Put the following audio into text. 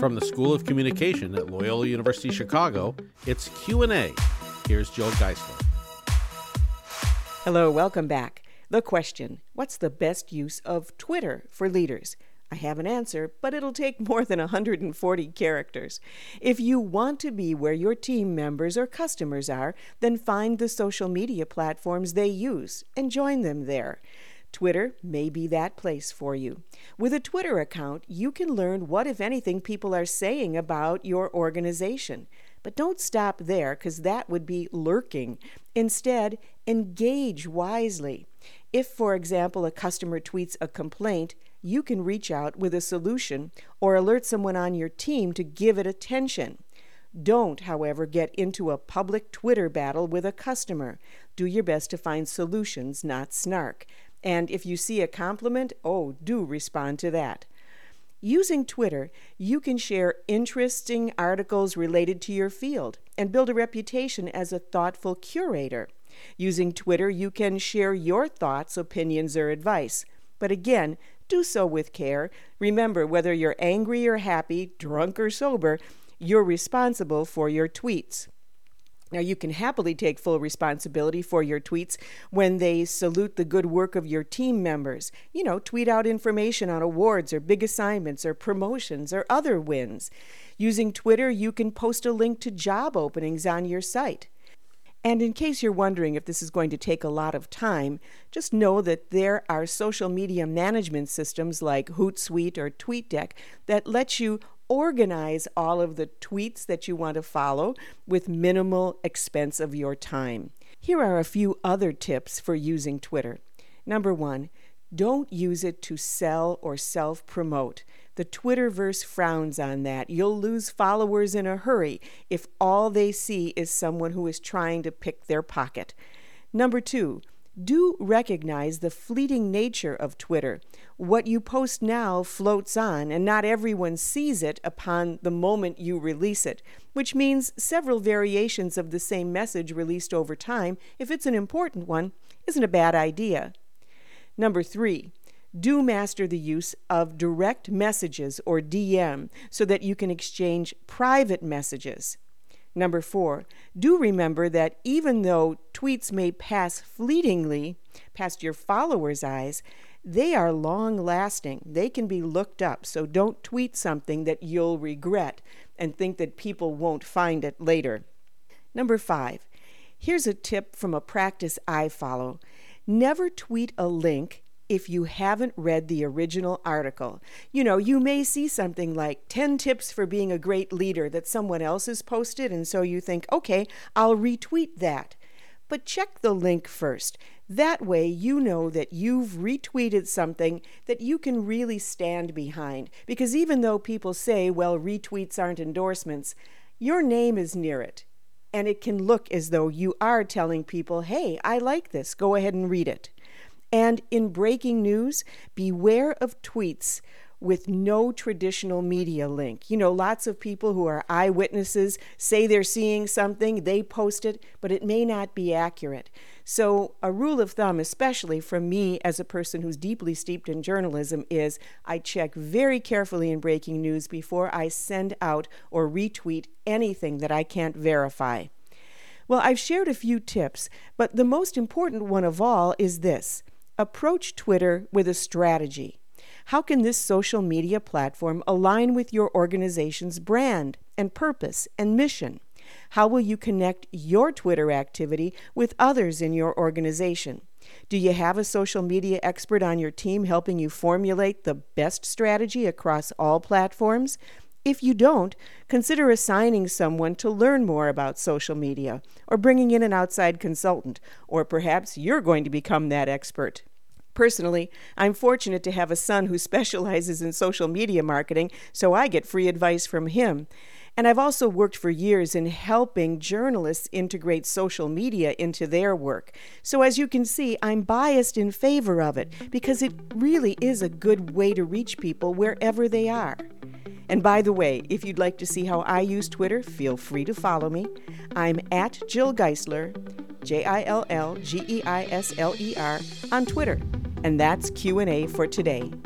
From the School of Communication at Loyola University Chicago, it's Q&A. Here's Jill Geisler. Hello, welcome back. The question, what's the best use of Twitter for leaders? I have an answer, but it'll take more than 140 characters. If you want to be where your team members or customers are, then find the social media platforms they use and join them there. Twitter may be that place for you. With a Twitter account, you can learn what, if anything, people are saying about your organization. But don't stop there, because that would be lurking. Instead, engage wisely. If, for example, a customer tweets a complaint, you can reach out with a solution or alert someone on your team to give it attention. Don't, however, get into a public Twitter battle with a customer. Do your best to find solutions, not snark. And if you see a compliment, do respond to that. Using Twitter, you can share interesting articles related to your field and build a reputation as a thoughtful curator. Using Twitter, you can share your thoughts, opinions, or advice. But again, do so with care. Remember, whether you're angry or happy, drunk or sober, you're responsible for your tweets. Now, you can happily take full responsibility for your tweets when they salute the good work of your team members. Tweet out information on awards or big assignments or promotions or other wins. Using Twitter, you can post a link to job openings on your site. And in case you're wondering if this is going to take a lot of time, just know that there are social media management systems like Hootsuite or TweetDeck that let you organize all of the tweets that you want to follow with minimal expense of your time. Here are a few other tips for using Twitter. Number 1, don't use it to sell or self-promote. The Twitterverse frowns on that. You'll lose followers in a hurry if all they see is someone who is trying to pick their pocket. Number 2, do recognize the fleeting nature of Twitter. What you post now floats on, and not everyone sees it upon the moment you release it, which means several variations of the same message released over time, if it's an important one, isn't a bad idea. Number 3, do master the use of direct messages or DM so that you can exchange private messages. Number 4, do remember that even though tweets may pass fleetingly past your followers' eyes, they are long-lasting. They can be looked up, so don't tweet something that you'll regret and think that people won't find it later. Number 5, here's a tip from a practice I follow. Never tweet a link if you haven't read the original article. You may see something like 10 tips for being a great leader that someone else has posted, and so you think, okay, I'll retweet that. But check the link first. That way you know that you've retweeted something that you can really stand behind. Because even though people say, well, retweets aren't endorsements, your name is near it. And it can look as though you are telling people, hey, I like this, go ahead and read it. And in breaking news, beware of tweets with no traditional media link. Lots of people who are eyewitnesses say they're seeing something, they post it, but it may not be accurate. So a rule of thumb, especially from me as a person who's deeply steeped in journalism, is I check very carefully in breaking news before I send out or retweet anything that I can't verify. Well, I've shared a few tips, but the most important one of all is this. Approach Twitter with a strategy. How can this social media platform align with your organization's brand and purpose and mission? How will you connect your Twitter activity with others in your organization? Do you have a social media expert on your team helping you formulate the best strategy across all platforms? If you don't, consider assigning someone to learn more about social media, or bringing in an outside consultant, or perhaps you're going to become that expert. Personally, I'm fortunate to have a son who specializes in social media marketing, so I get free advice from him. And I've also worked for years in helping journalists integrate social media into their work. So as you can see, I'm biased in favor of it because it really is a good way to reach people wherever they are. And by the way, if you'd like to see how I use Twitter, feel free to follow me. I'm at Jill Geisler, JILLGEISLER, on Twitter. And that's Q&A for today.